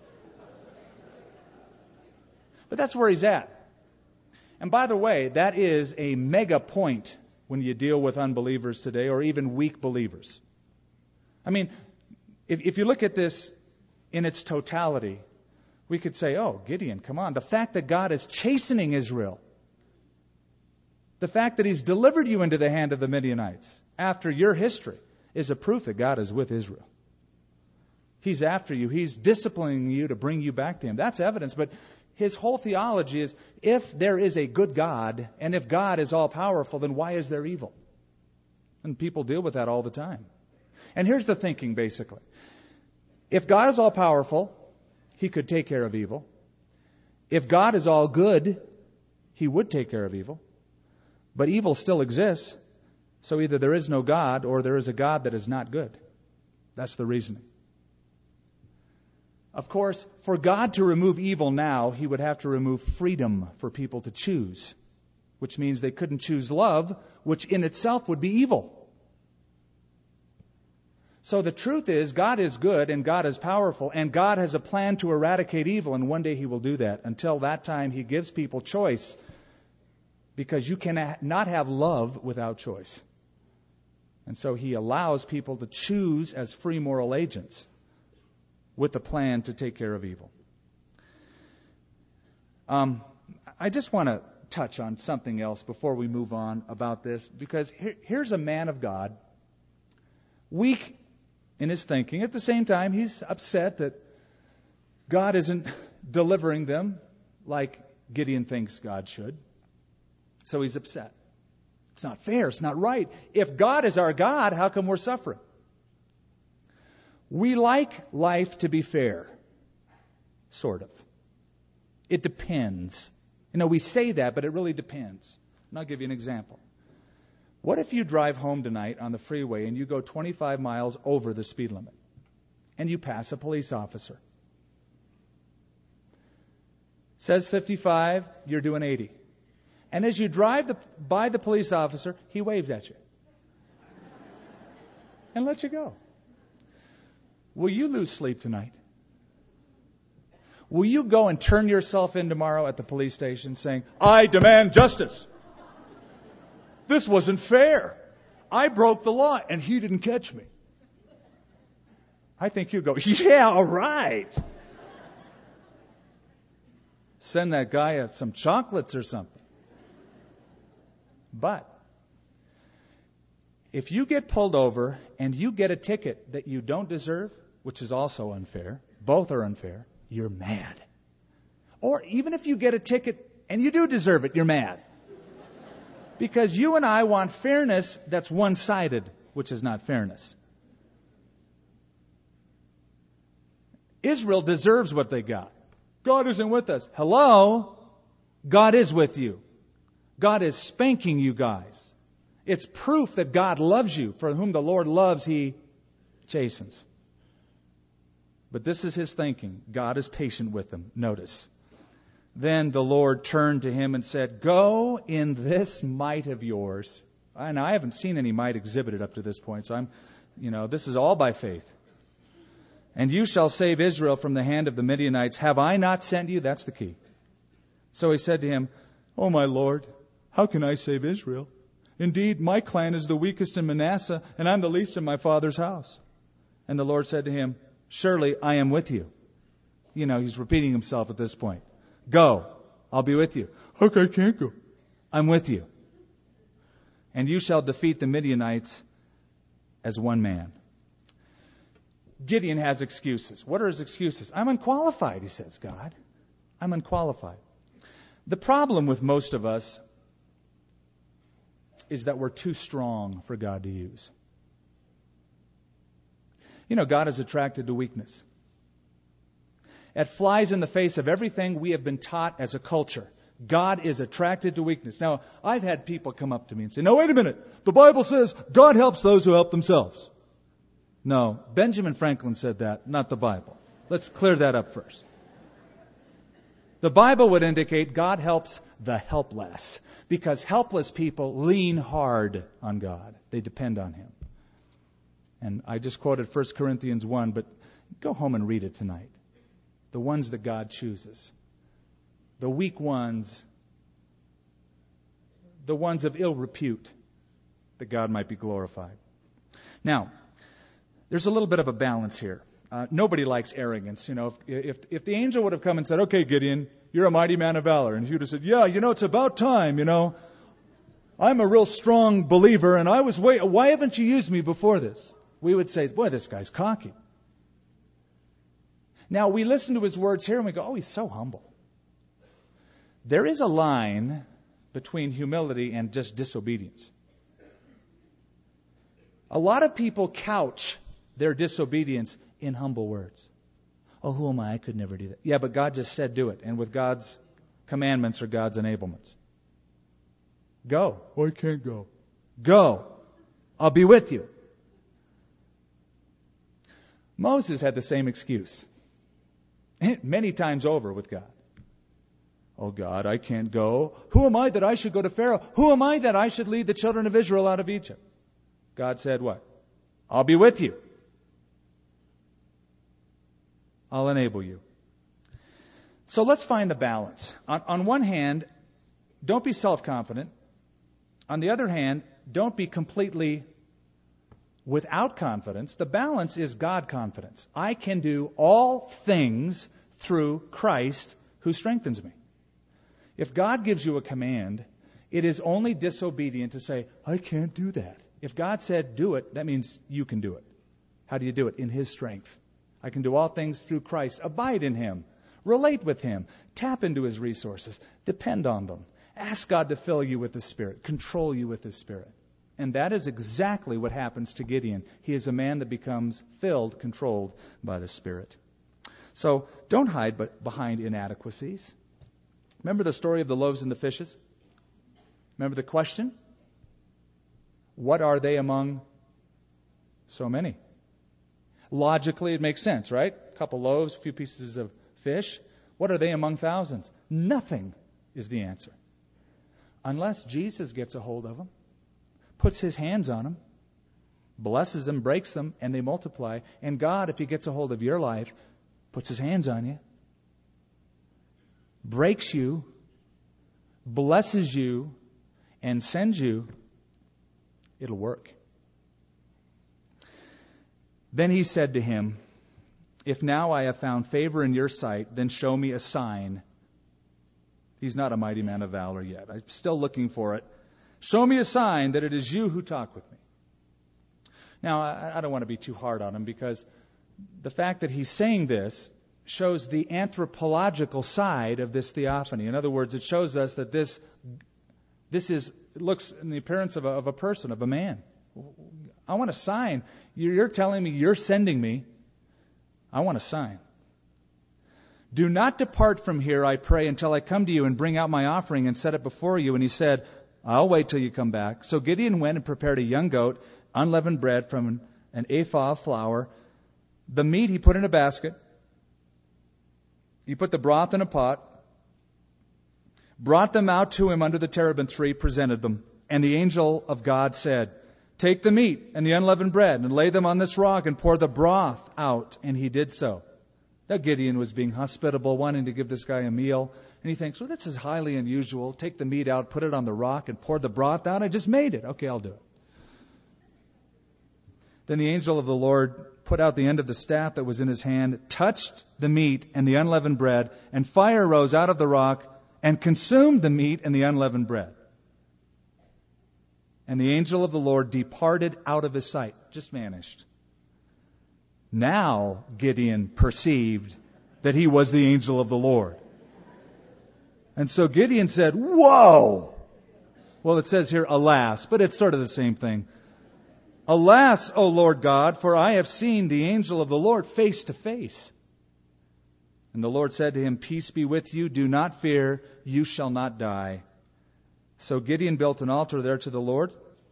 But that's where he's at. And by the way, that is a mega point when you deal with unbelievers today, or even weak believers. I mean, if you look at this in its totality, we could say, "Oh, Gideon, come on. The fact that God is chastening Israel, the fact that he's delivered you into the hand of the Midianites after your history, is a proof that God is with Israel. He's after you. He's disciplining you to bring you back to him." That's evidence. But his whole theology is, if there is a good God, and if God is all-powerful, then why is there evil? And people deal with that all the time. And here's the thinking, basically. If God is all-powerful, he could take care of evil. If God is all good, he would take care of evil. But evil still exists, so either there is no God or there is a God that is not good. That's the reasoning. Of course, for God to remove evil now, he would have to remove freedom for people to choose, which means they couldn't choose love, which in itself would be evil. So the truth is, God is good and God is powerful, and God has a plan to eradicate evil, and one day he will do that. Until that time, he gives people choice, because you cannot have love without choice. And so he allows people to choose as free moral agents with the plan to take care of evil. I just want to touch on something else before we move on about this, because here's a man of God, weak in his thinking. At the same time, he's upset that God isn't delivering them like Gideon thinks God should. So he's upset. It's not fair. It's not right. If God is our God, how come we're suffering? We like life to be fair. Sort of. It depends. We say that, but it really depends. And I'll give you an example. What if you drive home tonight on the freeway and you go 25 miles over the speed limit and you pass a police officer? Says 55, you're doing 80. And as you drive by the police officer, he waves at you and lets you go. Will you lose sleep tonight? Will you go and turn yourself in tomorrow at the police station saying, I demand justice? This wasn't fair. I broke the law and he didn't catch me. I think you go, yeah, all right. Send that guy some chocolates or something. But if you get pulled over and you get a ticket that you don't deserve, which is also unfair, both are unfair, you're mad. Or even if you get a ticket and you do deserve it, you're mad. Because you and I want fairness that's one-sided, which is not fairness. Israel deserves what they got. God isn't with us. Hello? God is with you. God is spanking you guys. It's proof that God loves you. For whom the Lord loves, He chastens. But this is His thinking. God is patient with them. Notice. Then the Lord turned to him and said, go in this might of yours. And I haven't seen any might exhibited up to this point, so this is all by faith. And you shall save Israel from the hand of the Midianites. Have I not sent you? That's the key. So he said to him, Oh, my Lord, how can I save Israel? Indeed, my clan is the weakest in Manasseh, and I'm the least in my father's house. And the Lord said to him, Surely I am with you. He's repeating himself at this point. Go, I'll be with you. Okay, I can't go. I'm with you. And you shall defeat the Midianites as one man. Gideon has excuses. What are his excuses? I'm unqualified, he says, God. I'm unqualified. The problem with most of us is that we're too strong for God to use. God is attracted to weakness. It flies in the face of everything we have been taught as a culture. God is attracted to weakness. Now, I've had people come up to me and say, no, wait a minute. The Bible says God helps those who help themselves. No, Benjamin Franklin said that, not the Bible. Let's clear that up first. The Bible would indicate God helps the helpless, because helpless people lean hard on God. They depend on Him. And I just quoted 1 Corinthians 1, but go home and read it tonight. The ones that God chooses. The weak ones, the ones of ill repute, that God might be glorified. Now, there's a little bit of a balance here. Nobody likes arrogance. If the angel would have come and said, okay, Gideon, you're a mighty man of valor. And he would have said, yeah, it's about time, I'm a real strong believer, and why haven't you used me before this? We would say, boy, this guy's cocky. Now, we listen to his words here and we go, oh, he's so humble. There is a line between humility and just disobedience. A lot of people couch their disobedience in humble words. Oh, who am I? I could never do that. Yeah, but God just said do it. And with God's commandments or God's enablements. Go. Oh, I can't go. Go. I'll be with you. Moses had the same excuse. Many times over with God. Oh God, I can't go. Who am I that I should go to Pharaoh? Who am I that I should lead the children of Israel out of Egypt? God said what? I'll be with you. I'll enable you. So let's find the balance. On one hand, don't be self-confident. On the other hand, don't be completely without confidence. The balance is God confidence. I can do all things through Christ who strengthens me. If God gives you a command, it is only disobedient to say, I can't do that. If God said do it, that means you can do it. How do you do it? In His strength. I can do all things through Christ. Abide in Him. Relate with Him. Tap into His resources. Depend on them. Ask God to fill you with the Spirit, control you with His Spirit. And that is exactly what happens to Gideon. He is a man that becomes filled, controlled by the Spirit. So don't hide behind inadequacies. Remember the story of the loaves and the fishes? Remember the question? What are they among so many? Logically, it makes sense, right? A couple loaves, a few pieces of fish. What are they among thousands? Nothing is the answer. Unless Jesus gets a hold of them, puts His hands on them, blesses them, breaks them, and they multiply. And God, if He gets a hold of your life, puts His hands on you, breaks you, blesses you, and sends you, it'll work. Then he said to him, if now I have found favor in your sight, then show me a sign. He's not a mighty man of valor yet. I'm still looking for it. Show me a sign that it is you who talk with me. Now, I don't want to be too hard on him, because the fact that he's saying this shows the anthropological side of this theophany. In other words, it shows us that this looks in the appearance of a person, of a man. I want a sign. You're telling me, you're sending me. I want a sign. Do not depart from here, I pray, until I come to you and bring out my offering and set it before you. And he said, I'll wait till you come back. So Gideon went and prepared a young goat, unleavened bread from an ephah of flour. The meat he put in a basket. He put the broth in a pot, brought them out to him under the terebinth tree, presented them. And the angel of God said, take the meat and the unleavened bread and lay them on this rock and pour the broth out. And he did so. Now Gideon was being hospitable, wanting to give this guy a meal. And he thinks, well, this is highly unusual. Take the meat out, put it on the rock, and pour the broth out. I just made it. Okay, I'll do it. Then the angel of the Lord put out the end of the staff that was in his hand, touched the meat and the unleavened bread, and fire rose out of the rock and consumed the meat and the unleavened bread. And the angel of the Lord departed out of his sight, just vanished. Now Gideon perceived that he was the angel of the Lord. And so Gideon said, whoa! Well, it says here, alas, but it's sort of the same thing. Alas, O Lord God, for I have seen the angel of the Lord face to face. And the Lord said to him, peace be with you, do not fear, you shall not die. So Gideon built an altar there to the Lord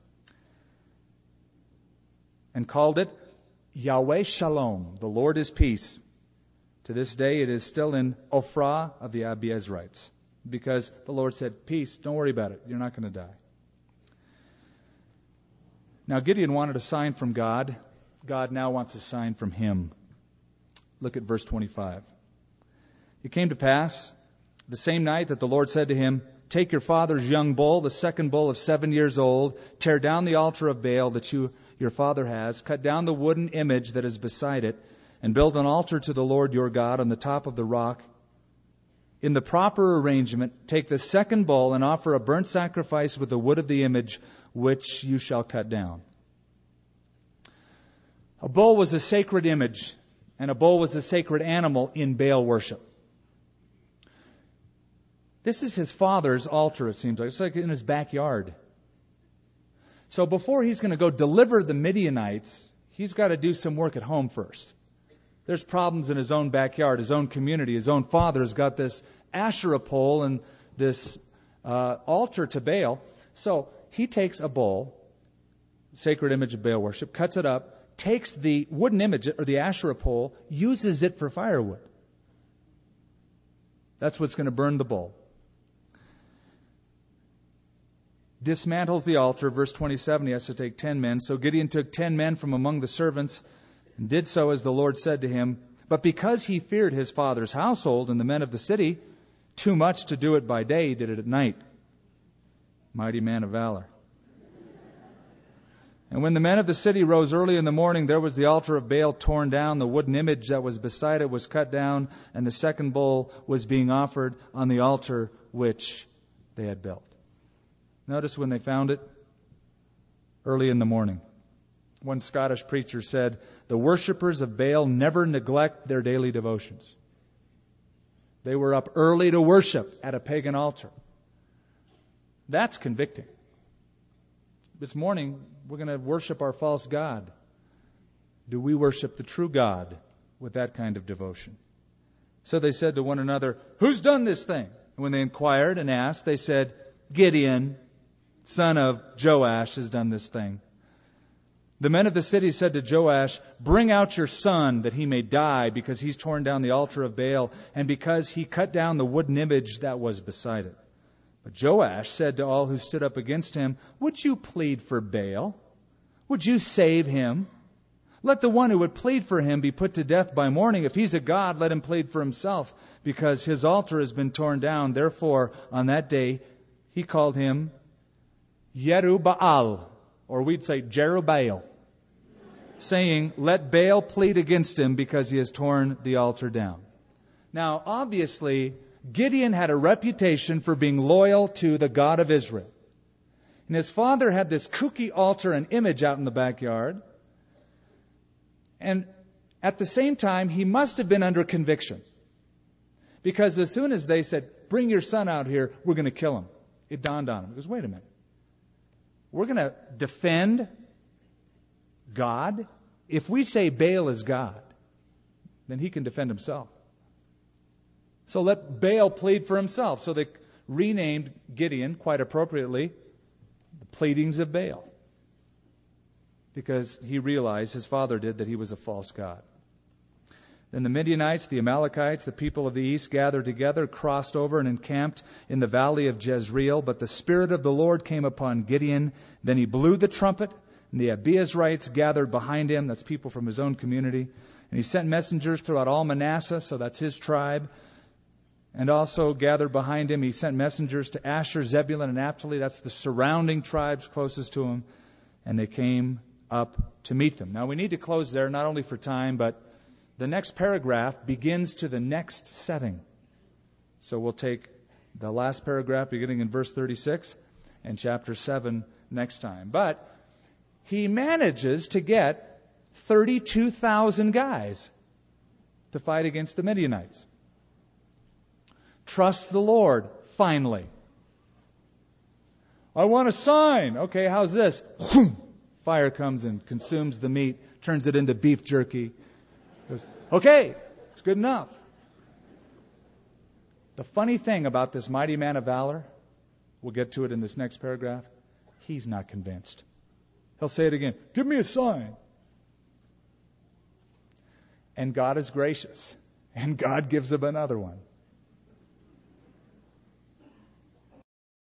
and called it Yahweh Shalom, the Lord is peace. To this day it is still in Ophrah of the Abiezrites, because the Lord said, peace, don't worry about it, you're not going to die. Now Gideon wanted a sign from God. God now wants a sign from him. Look at verse 25. It came to pass the same night that the Lord said to him, take your father's young bull, the second bull of 7 years old, tear down the altar of Baal that your father has, cut down the wooden image that is beside it, and build an altar to the Lord your God on the top of the rock. In the proper arrangement, take the second bull and offer a burnt sacrifice with the wood of the image which you shall cut down. A bull was a sacred image, and a bull was a sacred animal in Baal worship. This is his father's altar, it seems like. It's like in his backyard. So before he's going to go deliver the Midianites, he's got to do some work at home first. There's problems in his own backyard, his own community. His own father's got this Asherah pole and this altar to Baal. So he takes a bull, sacred image of Baal worship, cuts it up, takes the wooden image or the Asherah pole, uses it for firewood. That's what's going to burn the bull. Dismantles the altar. Verse 27, he has to take 10 men. So Gideon took 10 men from among the servants and did so as the Lord said to him. But because he feared his father's household and the men of the city too much to do it by day, he did it at night. Mighty man of valor. And when the men of the city rose early in the morning, there was the altar of Baal torn down, the wooden image that was beside it was cut down, and the second bull was being offered on the altar which they had built. Notice when they found it, early in the morning. One Scottish preacher said, the worshippers of Baal never neglect their daily devotions. They were up early to worship at a pagan altar. That's convicting. This morning, we're going to worship our false god. Do we worship the true God with that kind of devotion? So they said to one another, "Who's done this thing?" And when they inquired and asked, they said, "Gideon, son of Joash, has done this thing." The men of the city said to Joash, "Bring out your son that he may die, because he's torn down the altar of Baal, and because he cut down the wooden image that was beside it." But Joash said to all who stood up against him, "Would you plead for Baal? Would you save him? Let the one who would plead for him be put to death by morning. If he's a god, let him plead for himself, because his altar has been torn down." Therefore, on that day, he called him Yerubbaal, or we'd say Jerubbaal, saying, "Let Baal plead against him, because he has torn the altar down." Now, obviously, Gideon had a reputation for being loyal to the God of Israel. And his father had this kooky altar and image out in the backyard. And at the same time, he must have been under conviction. Because as soon as they said, "Bring your son out here, we're going to kill him," it dawned on him. He goes, "Wait a minute. We're going to defend God? If we say Baal is God, then he can defend himself. So let Baal plead for himself." So they renamed Gideon, quite appropriately, the pleadings of Baal, because he realized, his father did, that he was a false god. Then the Midianites, the Amalekites, the people of the east gathered together, crossed over, and encamped in the valley of Jezreel. But the Spirit of the Lord came upon Gideon. Then he blew the trumpet, and the Abiezrites gathered behind him. That's people from his own community. And he sent messengers throughout all Manasseh, so that's his tribe. And also gathered behind him, he sent messengers to Asher, Zebulun, and Naphtali. That's the surrounding tribes closest to him. And they came up to meet them. Now we need to close there, not only for time, but the next paragraph begins to the next setting. So we'll take the last paragraph beginning in verse 36 and chapter 7 next time. But he manages to get 32,000 guys to fight against the Midianites. Trust the Lord, finally. "I want a sign." Okay, how's this? Fire comes and consumes the meat, turns it into beef jerky. Goes, "Okay, it's good enough." The funny thing about this mighty man of valor, we'll get to it in this next paragraph, he's not convinced. He'll say it again, "Give me a sign." And God is gracious, and God gives him another one.